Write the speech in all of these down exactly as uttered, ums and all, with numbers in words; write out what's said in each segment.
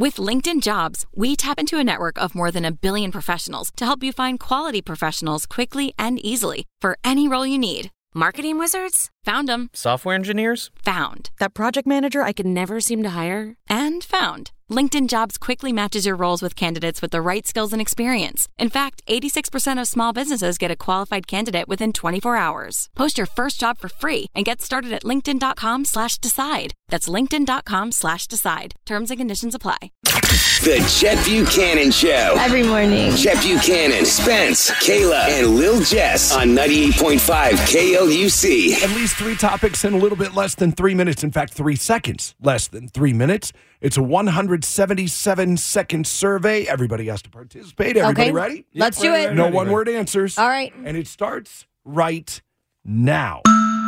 With LinkedIn Jobs, we tap into a network of more than a billion professionals to help you find quality professionals quickly and easily for any role you need. Marketing wizards? Found them. Software engineers? Found. That project manager I could never seem to hire? And found. LinkedIn Jobs quickly matches your roles with candidates with the right skills and experience. In fact, eighty-six percent of small businesses get a qualified candidate within twenty-four hours. Post your first job for free and get started at linkedin.com slash decide. That's linkedin.com slash decide. Terms and conditions apply. The Chet Buchanan Show. Every morning. Chet Buchanan, Spence, Kayla, and Lil Jess on ninety-eight point five K L U C. At least three topics in a little bit less than three minutes. In fact, three seconds less than three minutes. It's a one hundred seventy-seven second survey. Everybody has to participate. Everybody okay. ready? Let's yep, do ready, it. ready, no one word answers. All right. And it starts right now.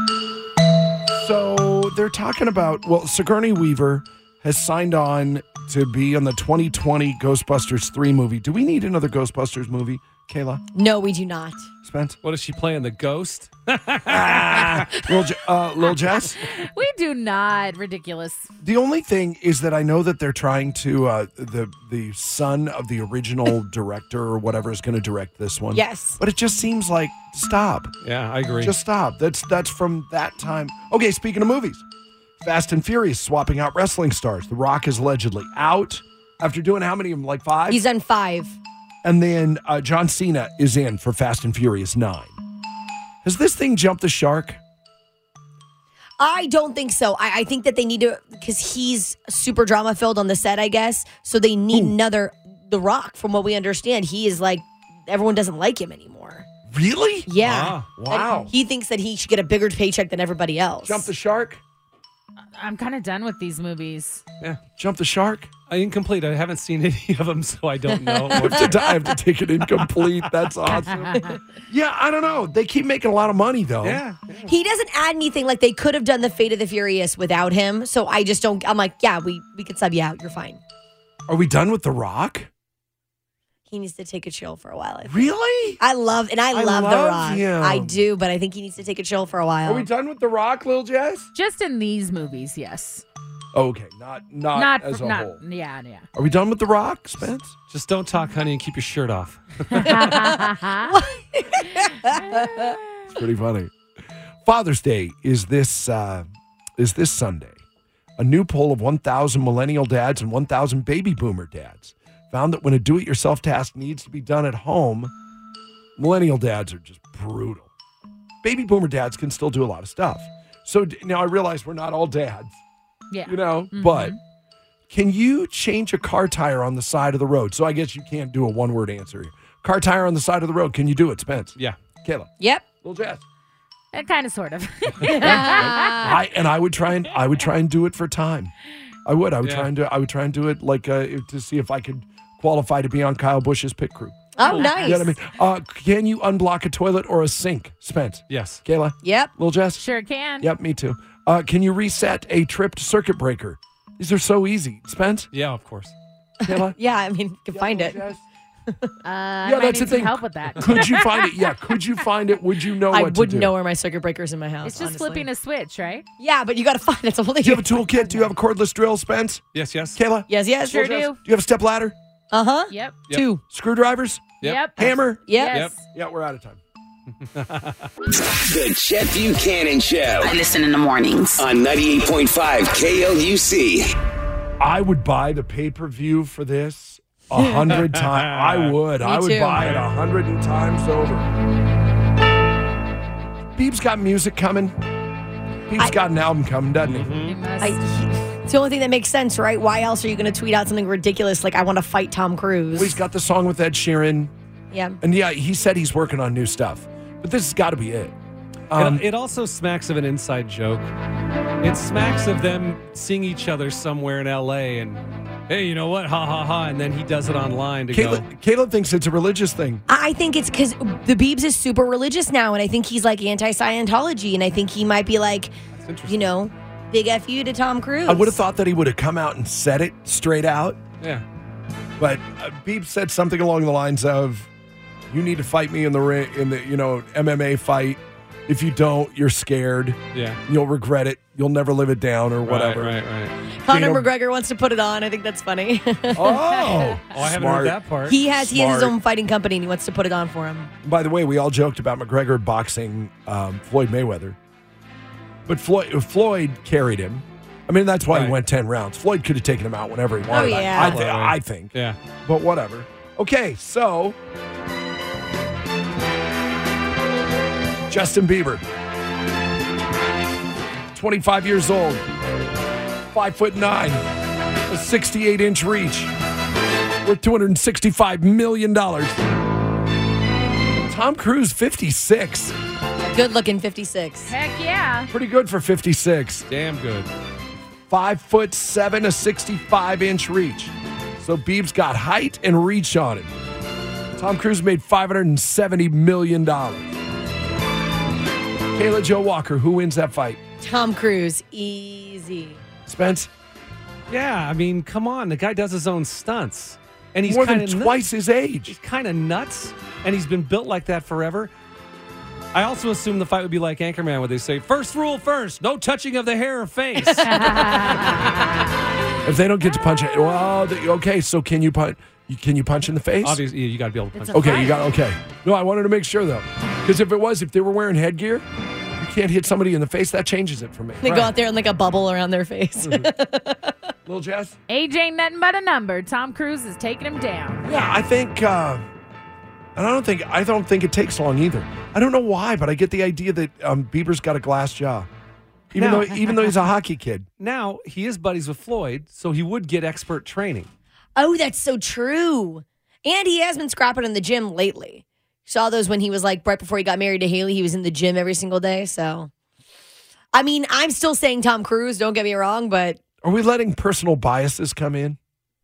So they're talking about, well, Sigourney Weaver has signed on to be on the twenty twenty Ghostbusters three movie. Do we need another Ghostbusters movie, Kayla? No, we do not. Spence? What is she playing, the ghost? ah, Lil, Je- uh, Lil Jess? We do not. Ridiculous. The only thing is that I know that they're trying to, uh, the the son of the original director or whatever is going to direct this one. Yes. But it just seems like, stop. Yeah, I agree. Just stop. That's that's from that time. Okay, speaking of movies. Fast and Furious swapping out wrestling stars. The Rock is allegedly out after doing how many of them? Like five? He's done five. And then uh, John Cena is in for Fast and Furious nine. Has this thing jumped the shark? I don't think so. I, I think that they need to, because he's super drama filled on the set, I guess. So they need Ooh. another The Rock. From what we understand, he is like, everyone doesn't like him anymore. Really? Yeah. Wow. wow. And he thinks that he should get a bigger paycheck than everybody else. Jump the shark? I'm kind of done with these movies. Yeah. Jump the shark? Uh, incomplete. I haven't seen any of them, so I don't know. I, have to, I have to take it incomplete. That's awesome. Yeah, I don't know. They keep making a lot of money, though. Yeah, yeah. He doesn't add anything. Like, they could have done the Fate of the Furious without him. So I just don't. I'm like, yeah, we, we could sub you out. You're fine. Are we done with The Rock? He needs to take a chill for a while. I think. Really? I love, and I, I love, love The Rock. him. I do, but I think he needs to take a chill for a while. Are we done with The Rock, Lil Jess? Just in these movies, yes. Oh, okay, not not, Not as a not, whole. Yeah, yeah. Are we done with The Rock, Spence? Just don't talk, honey, and keep your shirt off. It's pretty funny. Father's Day is this uh, is this Sunday. A new poll of one thousand millennial dads and one thousand baby boomer dads found that when a do-it-yourself task needs to be done at home, millennial dads are just brutal. Baby boomer dads can still do a lot of stuff. So now I realize we're not all dads, Yeah. you know, Mm-hmm. but can you change a car tire on the side of the road? So I guess you can't do a one-word answer here. Car tire on the side of the road. Can you do it, Spence? Yeah. Kayla? Yep. Lil Jess? Uh, kind of, sort of. I and I would try and I would try and do it for time. I would. I would Yeah. try and do. I would try and do it like uh, to see if I could qualify to be on Kyle Busch's pit crew. Oh, nice. You know what I mean? Uh, can you unblock a toilet or a sink, Spence? Yes. Kayla? Yep. Lil Jess? Sure can. Yep, me too. Uh, can you reset a tripped circuit breaker? These are so easy. Spence? Yeah, of course. Kayla? Yeah, I mean, you can Yeah, find Lil it. Jess? Uh, I Yeah, might that's need the some thing. help with that. Could you find it? Yeah. Could you find it? Would you know I what to wouldn't do? know where my circuit breaker's in my house. It's just honestly. flipping a switch, right? Yeah, but you got to find it. Do you have a toolkit? Do you have a cordless drill, Spence? Yes, yes. Kayla? Yes, yes. Sure Lil Jess? do. Do you have a step ladder? Uh huh. Yep. Yep. Two. Screwdrivers? Yep. Yep. Hammer? Yep. Yes. Yeah, we're out of time. The Chet Buchanan Show I listen in the mornings. on ninety-eight point five K L U C. I would buy the pay-per-view for this a hundred times. I would. Me I would too. buy it a hundred times over. Beeb's got music coming. Beeb's I- got an album coming, doesn't he? It must. I, it's the only thing that makes sense, right? Why else are you going to tweet out something ridiculous like, I want to fight Tom Cruise? Well, he's got the song with Ed Sheeran. Yeah. And yeah, he said he's working on new stuff. But this has got to be it. Um, it, it also smacks of an inside joke. It smacks of them seeing each other somewhere in L A and, hey, you know what? Ha, ha, ha. And then he does it online to Caleb, go. Caleb thinks it's a religious thing. I I think it's because the Biebs is super religious now, and I think he's like anti-Scientology, and I think he might be like, you know, big F you to Tom Cruise. I would have thought that he would have come out and said it straight out. Yeah. But uh, Beeb said something along the lines of, "You need to fight me in the ring, in the you know M M A fight, If you don't, you're scared. Yeah. You'll regret it. You'll never live it down or whatever. Right, right, right. Conor Dana- McGregor wants to put it on. I think that's funny. Oh, Oh, I haven't smart. heard that part. he has he has his Smart. own fighting company and he wants to put it on for him. By the way, we all joked about McGregor boxing um, Floyd Mayweather. But Floyd, Floyd carried him. I mean, that's why Right. he went ten rounds. Floyd could have taken him out whenever he wanted. Oh, I- yeah. I, thi- I think. Yeah. But whatever. Okay, so Justin Bieber, twenty-five years old, five foot nine, a sixty-eight inch reach, worth two hundred sixty-five million dollars. Tom Cruise, fifty-six. Good looking fifty-six. Heck yeah. Pretty good for fifty-six. Damn good. Five foot seven, a sixty-five inch reach. So Biebs got height and reach on him. Tom Cruise made five hundred seventy million dollars. Kayla Joe Walker, who wins that fight? Tom Cruise, easy. Spence? Yeah, I mean, come on. The guy does his own stunts. And he's More than kind of twice his age. He's kind of nuts, and he's been built like that forever. I also assume the fight would be like Anchorman, where they say, first rule first, no touching of the hair or face. If they don't get to punch it, well, the- okay, so can you punch? Can you punch in the face? Obviously, you got to be able to punch. It's a Okay, fight. you got okay. No, I wanted to make sure though, because if it was, if they were wearing headgear, you can't hit somebody in the face. That changes it for me. They go out there in like a bubble around their face. Little Jess. Age ain't nothing but a number. Tom Cruise is taking him down. Yeah, I think, uh, and I don't think I don't think it takes long either. I don't know why, but I get the idea that um, Bieber's got a glass jaw, even No. though even though he's a hockey kid. Now, he is buddies with Floyd, so he would get expert training. Oh, that's so true. And he has been scrapping in the gym lately. Saw those when he was like right before he got married to Haley. He was in the gym every single day. So, I mean, I'm still saying Tom Cruise. Don't get me wrong, but Are we letting personal biases come in?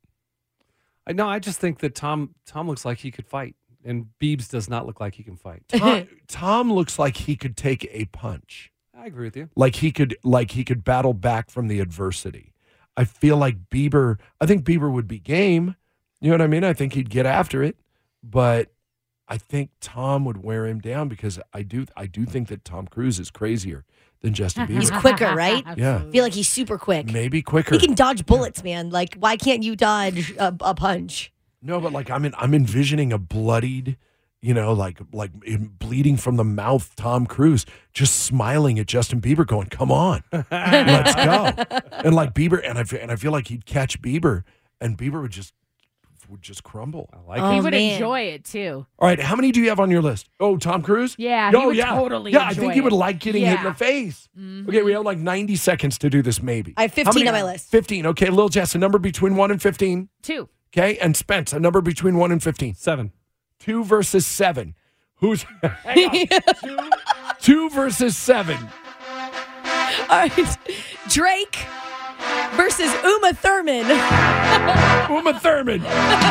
I No, I just think that Tom Tom looks like he could fight, and Biebs does not look like he can fight. Tom, Tom looks like he could take a punch. I agree with you. Like he could like he could battle back from the adversity. I feel like Bieber, I think Bieber would be game. You know what I mean? I think he'd get after it, but I think Tom would wear him down because I do I do think that Tom Cruise is crazier than Justin he's Bieber. quicker, right? Yeah. I feel like he's super quick. Maybe quicker. He can dodge bullets, man. Like, why can't you dodge a, a punch? No, but like I'm in, I'm envisioning a bloodied, you know, like like bleeding from the mouth Tom Cruise just smiling at Justin Bieber going, "Come on. Let's go." And like Bieber and I fe- and I feel like he'd catch Bieber and Bieber would just would just crumble. I like Oh, he it. would man. enjoy it too. All right, how many do you have on your list? Oh, Tom Cruise? Yeah, he oh, would yeah. totally Yeah, I enjoy think he would it. like getting hit in Yeah. the face. Okay, we have like ninety seconds to do this maybe. I have How fifteen many- on my list. fifteen. Okay, Lil Jess, a number between one and fifteen. Two. Okay, and Spence, a number between one and fifteen. Seven. Two versus seven. Who's hang on. two, two versus seven? All right. Drake versus Uma Thurman. Uma Thurman.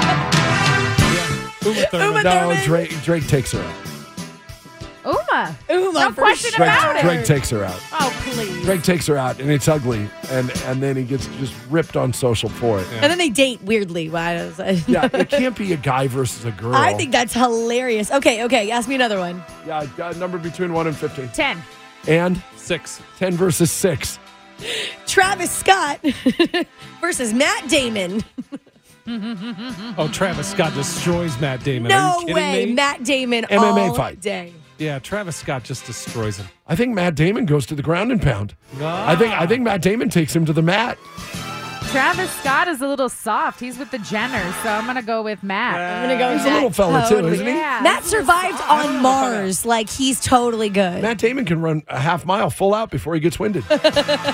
Uma Thurman. Uma No, Thurman. Drake. Drake takes her out. Uma. Uma, No for question sure. about Drake, it. Drake takes her out. Oh, please. Drake takes her out, and it's ugly, and and then he gets just ripped on social for it. And then they date weirdly. Why does I, Yeah, it can't be a guy versus a girl. I think that's hilarious. Okay, okay. Ask me another one. Yeah, uh, number between one and fifteen. Ten. And Six. ten versus six. Travis Scott versus Matt Damon. Oh, Travis Scott destroys Matt Damon. Are No you kidding way. me? Matt Damon M M A all fight. day. Yeah, Travis Scott just destroys him. I think Matt Damon goes to the ground and pound. I think I think Matt Damon takes him to the mat. Travis Scott is a little soft. He's with the Jenners, so I'm gonna go with Matt. I'm going to go He's with a little Matt. fella too, Totally. isn't he? Yeah. Matt survived on Mars. Like, he's totally good. Matt Damon can run a half mile full out before he gets winded. They're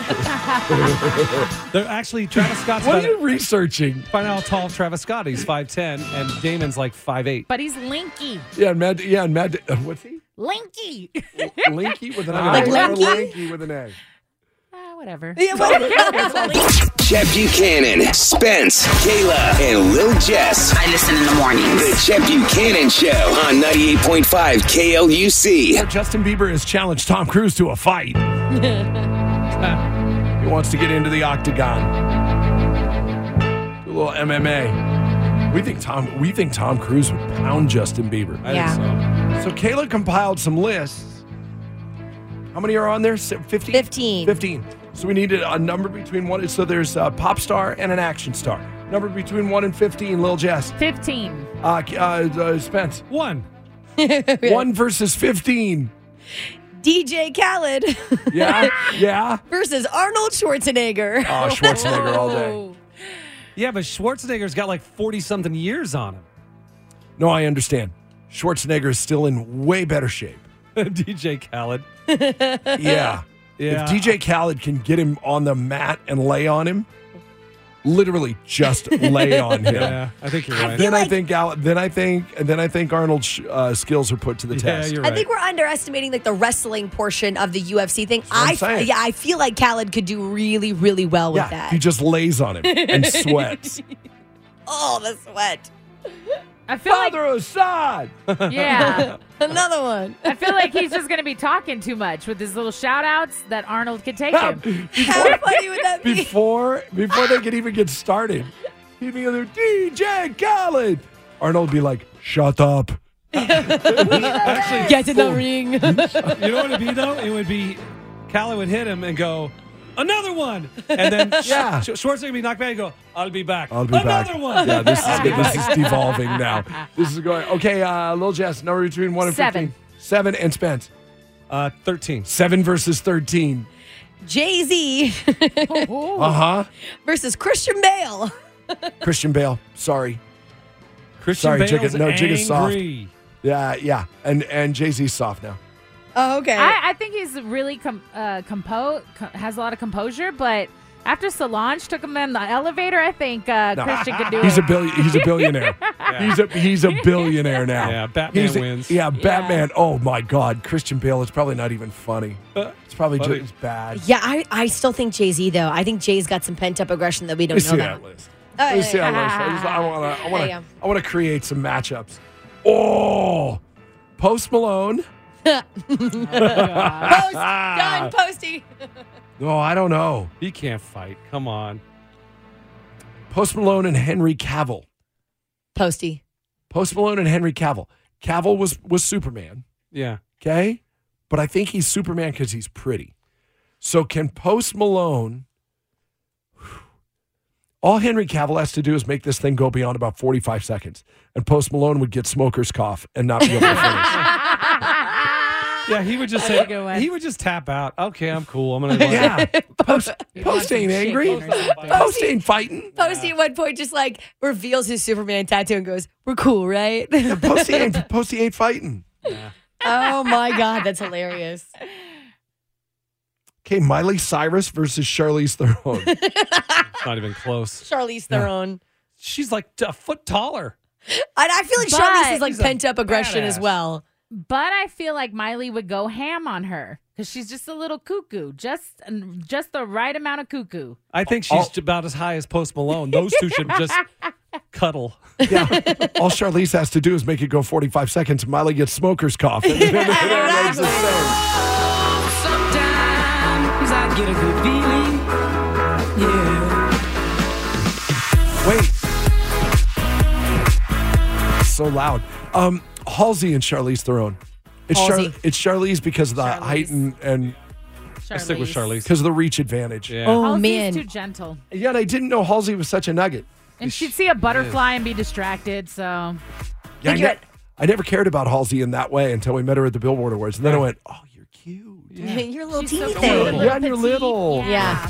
actually Travis Scott's What are about you researching? Find out how tall Travis Scott is. He's five ten, and Damon's like five eight. But he's linky. Yeah, Matt. Yeah, and Matt. Uh, what's he? Linky. Linky with an Like I. or Linky? Lanky with an A. Ah, whatever. Yeah, what- Chet Buchanan, Spence, Kayla, and Lil Jess. I listen in the mornings. The Chet Buchanan Show on ninety-eight point five K L U C. Justin Bieber has challenged Tom Cruise to a fight. He wants to get into the octagon. Do a little M M A. We think Tom. We think Tom Cruise would pound Justin Bieber. I Yeah. think so. So Kayla compiled some lists How many are on there? Se- fifteen? Fifteen. Fifteen. So we needed a number between one. So there's a pop star and an action star. Number between one and fifteen. Lil Jess. fifteen. Uh, uh, uh, Spence. One. One versus fifteen. D J Khaled Yeah. Yeah. versus Arnold Schwarzenegger. Oh, Schwarzenegger all day. Yeah, but Schwarzenegger's got like forty something years on No, I understand. Schwarzenegger is still in way better shape. him. D J Khaled. Yeah. Yeah. If D J Khaled can get him on the mat and lay on him, literally just lay on him. Yeah, I think you're right. Then like- I think Al- then I think and then I think Arnold's uh, skills are put to the Yeah, test. you're I right. think we're underestimating like the wrestling portion of the U F C thing. what I'm I saying. yeah, I feel like Khaled could do really, really well with Yeah, that. he just lays on him and sweats. oh, the sweat. I feel like, Father Assad. yeah. Another one. I feel like he's just going to be talking too much with his little shout outs that Arnold could take him. How funny would that be? before before they could even get started, he'd be there, D J Khaled. Arnold would be like, "Shut up." Actually, Get in the ring. you know what it'd be though? It would be Khaled would hit him and go, another one, and then Yeah. Sch- Schwarzenegger would be knocked back and go, I'll be back. I'll be another back. one. Yeah, this is this is devolving now. This is going okay. Uh, Lil Jess, number between one and Seven. fifteen. Seven and Spence. Uh, thirteen. Seven versus thirteen. Jay Z Uh huh. versus Christian Bale. Christian Bale. Sorry. Christian Sorry, Bale's Jigga- no, Jigga's soft. angry. Yeah, yeah. And and Jay Z's soft now. Oh, okay. I, I think he's really com- uh, compo- co- has a lot of composure, but after Solange took him in the elevator, I think uh, No. Christian could do He's it. a billion. He's a billionaire. He's a he's a billionaire now. Yeah, Batman He's a- wins. Yeah, Batman. Oh my God, Christian Bale. It's probably not even funny. It's probably Funny. just bad. yeah, I, I still think Jay Z though. I think Jay's got some pent up aggression that we don't Let me know see about. that list. Oh, Let me see yeah, that list. I, just, I want to. I want There to. you I want to create some matchups. Oh, Post Malone. Post, done, Posty. Oh, I don't know. He can't fight. Come on. Post Malone and Henry Cavill. Posty. Post Malone and Henry Cavill. Cavill was was Superman. Yeah. Okay, but I think he's Superman because he's pretty. So can Post Malone? All Henry Cavill has to do is make this thing go beyond about forty-five seconds, and Post Malone would get smoker's cough and not be able to finish. Yeah, he would just That's a say, good one. he would just tap out. Okay, I'm cool. I'm going to Yeah, Post, Post some ain't shit angry. or something. Post ain't fighting. Posty at one point just like reveals his Superman tattoo and goes, "We're cool, right?" Posty ain't Posty ain't fighting. oh my God, that's hilarious. Okay, Miley Cyrus versus Charlize Theron. It's not even close. Charlize Theron. She's like a foot taller. And I feel like But- Charlize is like She's a pent up aggression as badass. well. But I feel like Miley would go ham on her because she's just a little cuckoo, just just the right amount of cuckoo. I think she's about as high as Post Malone. Those two should just cuddle. Yeah, all Charlize has to do is make it go forty-five seconds, and Miley gets smoker's cough. And then everything's the same. Sometimes I get a good feeling. Yeah. Wait. So loud. Um, Halsey and Charlize Theron. It's, Char- Halsey. it's Charlize because of the Charlize. height and, and I stick with Charlize. because of the reach advantage. Yeah. Oh, Halsey's man. too gentle. Yet I didn't know Halsey was such a nugget. And she'd see a butterfly and be distracted, so. Yeah, I, Think you're ne- I never cared about Halsey in that way until we met her at the Billboard Awards. And then I went, oh, you're cute. You're a little She's teeny so thing. cute. Yeah, and you're Petite. little. Yeah.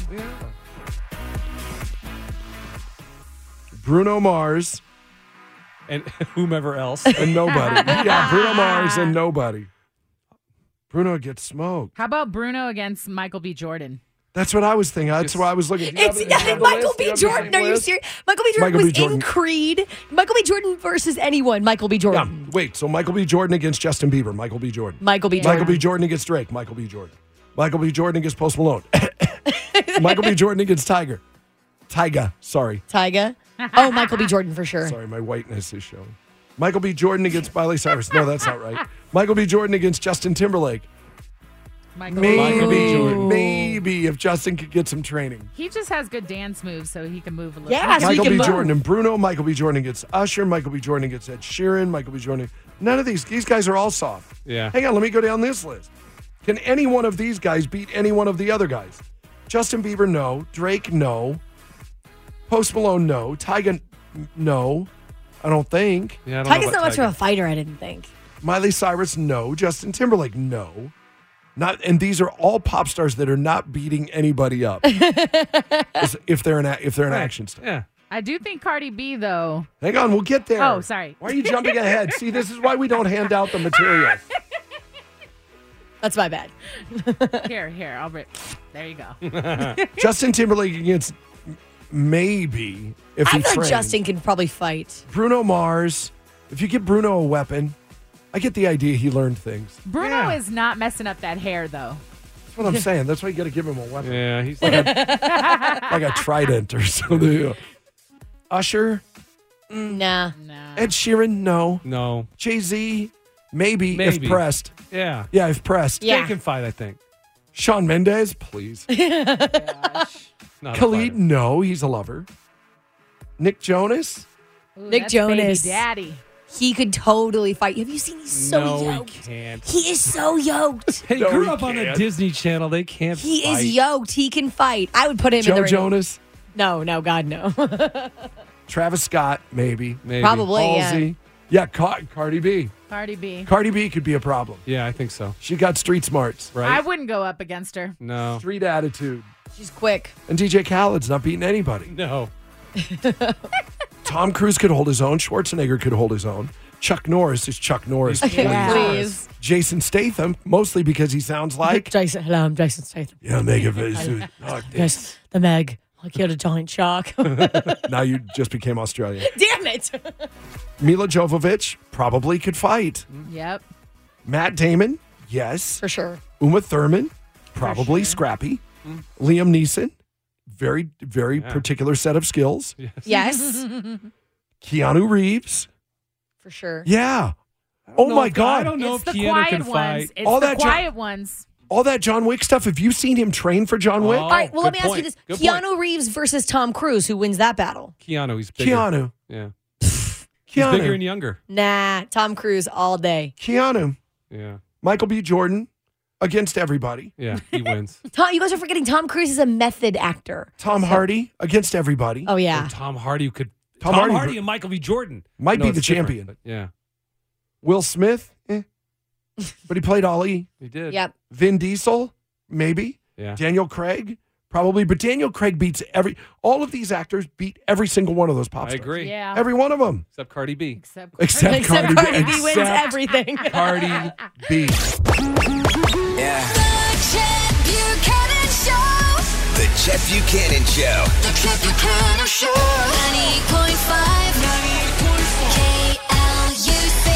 Bruno Mars And whomever else. and nobody. Yeah, Bruno Mars and nobody. Bruno gets smoked. How about Bruno against Michael B. Jordan? That's what I was thinking. That's what I was looking. Do you It's have it- do you have the Michael list? Do B. you have the Jordan. same Are you list? serious? Michael B. Jordan Michael B. was Jordan. in Creed. Michael B. Jordan versus anyone. Michael B. Yeah. Jordan. Wait. So Michael B. Jordan against Justin Bieber. Michael B. Jordan. Michael B. Jordan. Michael B. Jordan against Drake. Michael B. Jordan. Michael B. Jordan against Post Malone. Michael B. Jordan against Tiger. Tyga. Sorry. Tyga. Oh, Michael B. Jordan for sure. Sorry, my whiteness is showing. Michael B. Jordan against Miley Cyrus. No, that's not right. Michael B. Jordan against Justin Timberlake. Michael, Maybe, Michael B. Jordan. maybe if Justin could get some training. He just has good dance moves, so he can move a little. Yeah, so he Michael can B. move. Jordan and Bruno. Michael B. Jordan against Usher. Michael B. Jordan against Ed Sheeran. Michael B. Jordan. None of these. These guys are all soft. Yeah. Hang on, let me go down this list. Can any one of these guys beat any one of the other guys? Justin Bieber, no. Drake, no. Post Malone, no. Tyga, no. I don't think. Yeah, I don't know Tyga's about not much of Tyga. a fighter, I didn't think. Miley Cyrus, no. Justin Timberlake, no. Not, and these are all pop stars that are not beating anybody up. As- if they're an a- if they're an Right. action star. Yeah. I do think Cardi B though. Hang on, we'll get there. Oh, sorry. Why are you jumping ahead? See, this is why we don't hand out the materials. That's my bad. Here, here, I'll rip. There you go. Justin Timberlake against maybe if I he feel like trained. Justin can probably fight. Bruno Mars. If you give Bruno a weapon, I get the idea he learned things. Bruno Yeah. is not messing up that hair though. That's what I'm saying. That's why you got to give him a weapon. Yeah, he's Like a, like a trident or something. Usher, Nah. Nah. Ed Sheeran, no. no. Jay-Z, maybe, Maybe. if pressed. Yeah. Yeah, if pressed. Yeah. They can fight, I think. Sean Mendez, please. Not a Khalid, fighter. no, he's a lover. Nick Jonas, Ooh, Nick that's Jonas. baby daddy. He could totally fight. Have you seen he's so no, yoked? he can't. He is so yoked. Hey, No, grew he up on a can't. Disney Channel. They can't He fight. is yoked. He can fight. I would put him in the Joe ring. Jonas, No, no, God, no. Travis Scott, maybe. Maybe. Probably, yeah. Halsey. Yeah, Ca- Cardi B. Cardi B. Cardi B could be a problem. Yeah, I think so. She got street smarts, Right? I wouldn't go up against her. no. street attitude. She's quick. And D J Khaled's not beating anybody. No. Tom Cruise could hold his own. Schwarzenegger could hold his own. Chuck Norris is Chuck Norris. He's please. Yeah. Please. Jason Statham, mostly because he sounds like, Jason, hello, I'm Jason Statham. yeah, make it like this. Yes, the Meg. I killed a giant shark. Now you just became Australian. Damn it. Mila Jovovich probably could fight. Yep. Matt Damon, yes. For sure. Uma Thurman, probably scrappy. Liam Neeson, very, very Yeah. particular set of skills. Yes. Keanu Reeves, For sure. yeah. I don't Oh know my if- I God. don't know It's if the Keanu quiet can ones. fight. It's All the that jo- quiet ones. All that John Wick stuff. Have you seen him train for John Wick? Oh, All right, well, let good me ask you point. this. Good Keanu point. Reeves versus Tom Cruise. Who wins that battle? Keanu, he's bigger. Keanu. Yeah. He's Keanu. bigger and younger. Nah, Tom Cruise all day. Keanu. Yeah. Michael B. Jordan against everybody. Yeah, he wins. Tom, you guys are forgetting Tom Cruise is a method actor. Tom Hardy against everybody. Oh, yeah. Or Tom Hardy could. Tom Tom, Hardy- Hardy, and Michael B. Jordan Might No, be it's the different, champion. but yeah, Will Smith, eh. But he played Ali. he did. Yep. Vin Diesel, maybe. Yeah. Daniel Craig, probably. But Daniel Craig beats every, all of these actors beat every single one of those pop I stars. agree. Yeah. Every one of them. Except Cardi B. Except, Except, Except Cardi, Cardi B. B wins Except everything. Cardi B. Yeah. The Chet Buchanan Show. The Chet Buchanan Show. The Chet Buchanan Show. ninety-eight point five. ninety-eight point five. K L U C.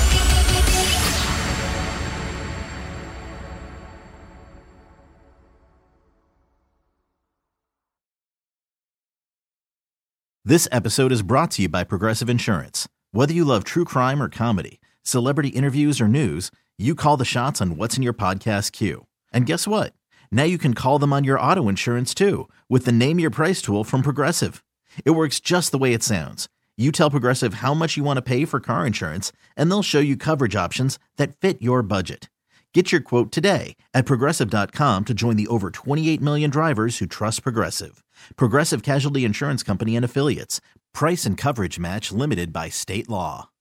This episode is brought to you by Progressive Insurance. Whether you love true crime or comedy, celebrity interviews or news, you call the shots on what's in your podcast queue. And guess what? Now you can call them on your auto insurance too with the Name Your Price tool from Progressive. It works just the way it sounds. You tell Progressive how much you want to pay for car insurance, and they'll show you coverage options that fit your budget. Get your quote today at progressive dot com to join the over twenty-eight million drivers who trust Progressive. Progressive Casualty Insurance Company and Affiliates. Price and coverage match limited by state law.